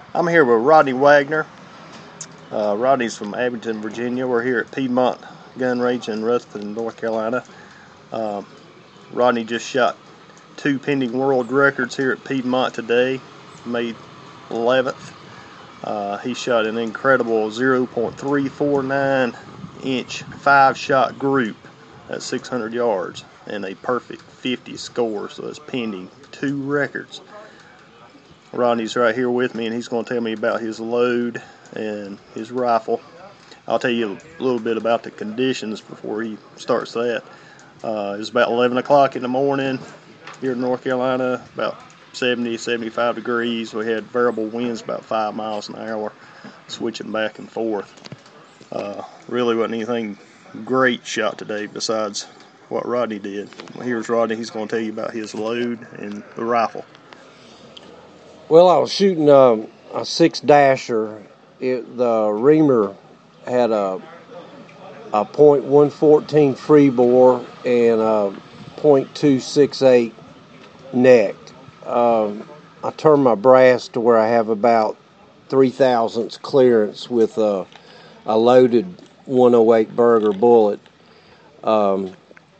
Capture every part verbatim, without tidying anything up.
I'm here with Rodney Wagner. Uh, Rodney's from Abington, Virginia. We're here at Piedmont Gun Range in Rutherford, North Carolina. Uh, Rodney just shot two pending world records here at Piedmont today, May eleventh. Uh, he shot an incredible zero point three four nine inch five-shot group at six hundred yards and a perfect fifty score, so it's pending two records. Rodney's right here with me, and he's going to tell me about his load and his rifle. I'll tell you a little bit about the conditions before he starts that. Uh, it's about eleven o'clock in the morning here in North Carolina, about seventy, seventy-five degrees. We had variable winds about five miles an hour, switching back and forth. Uh, really wasn't anything great shot today besides what Rodney did. Here's Rodney. He's going to tell you about his load and the rifle. Well, I was shooting um, a six dasher. It, the reamer had a a point one fourteen free bore and a point two six eight neck. Um, I turned my brass to where I have about three thousandths clearance with a, a loaded one oh eight Berger bullet. Um,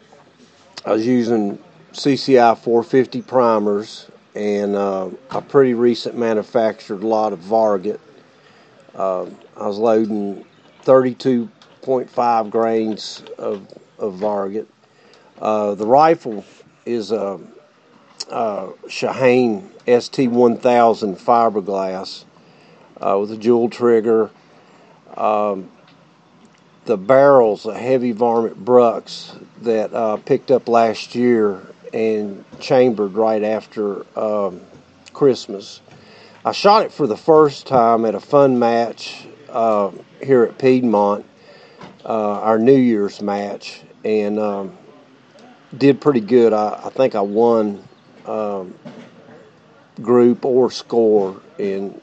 I was using C C I four fifty primers and uh, a pretty recent manufactured lot of Varget. Uh, I was loading thirty-two point five grains of, of Varget. Uh, the rifle is a, a Shaheen S T one thousand fiberglass uh, with a jewel trigger. Um, the barrel's a heavy varmint Brux that uh, picked up last year and chambered right after um, Christmas. I shot it for the first time at a fun match uh, here at Piedmont, uh, our New Year's match, and um, did pretty good. I, I think I won um, group or score in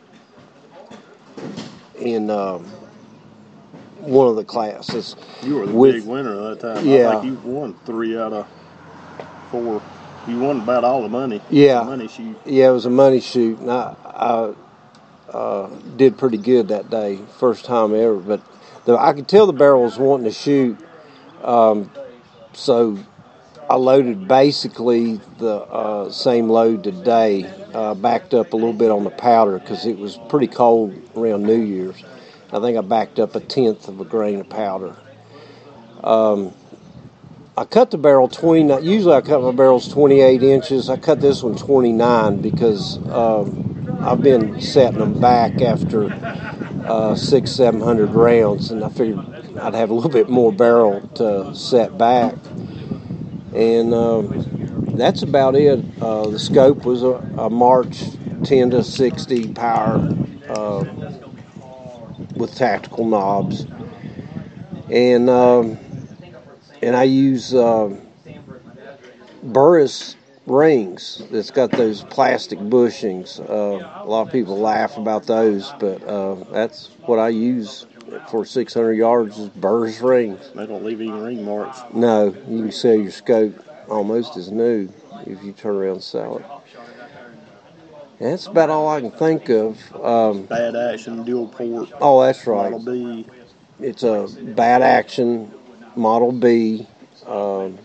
in um, one of the classes. You were the with, big winner at that time. Yeah. I think you won three out of four. You won about all the money. Yeah. The money shoot. Yeah, it was a money shoot, and I, I uh, did pretty good that day, first time ever. But the, I could tell the barrel was wanting to shoot, um, so I loaded basically the uh, same load today, uh, backed up a little bit on the powder because it was pretty cold around New Year's. I think I backed up a tenth of a grain of powder. Um, I cut the barrel twenty. Usually I cut my barrels twenty-eight inches. I cut this one twenty-nine because um, I've been setting them back after uh, six, seven hundred rounds, and I figured I'd have a little bit more barrel to set back. And um, that's about it. Uh, the scope was a, a March ten to sixty power uh, with tactical knobs, and. Um, And I use uh, Burris rings that's got those plastic bushings. Uh, a lot of people laugh about those, but uh, that's what I use for six hundred yards is Burris rings. They don't leave any ring marks. No, you can sell your scope almost as new if you turn around and sell it. And that's about all I can think of. Um, Bad action, dual port. Oh, that's right. Model B. It's a bad action Model B, um,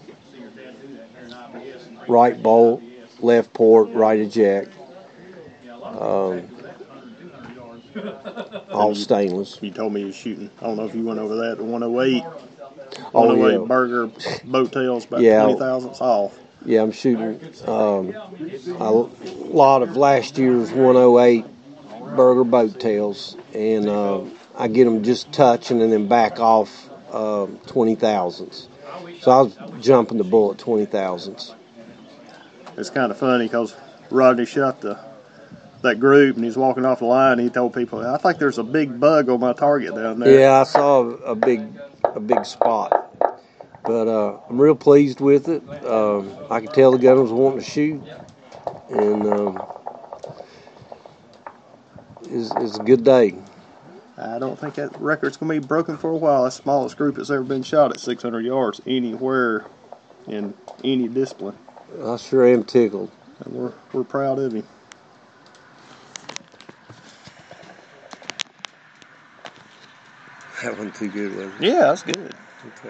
right bolt, left port, right eject, um, all stainless. You told me you were shooting, I don't know if you went over that, the one oh eight. Oh, one oh eight yeah. Berger boat tails, about Yeah. twenty thousandths off. Yeah, I'm shooting um, a lot of last year's one oh eight Berger boat tails, and uh, I get them just touching and then back off uh, twenty thousandths. So I was jumping the bull at twenty thousandths. It's kind of funny because Rodney shot the that group and he's walking off the line. And he told people, "I think there's a big bug on my target down there." Yeah, I saw a big a big spot, but uh, I'm real pleased with it. Um, I could tell the gun was wanting to shoot, and um, it's, it's a good day. I don't think that record's going to be broken for a while. That's the smallest group that's ever been shot at six hundred yards anywhere in any discipline. I sure am tickled. And we're, we're proud of him. That wasn't too good, was it? Yeah, that's good. Okay.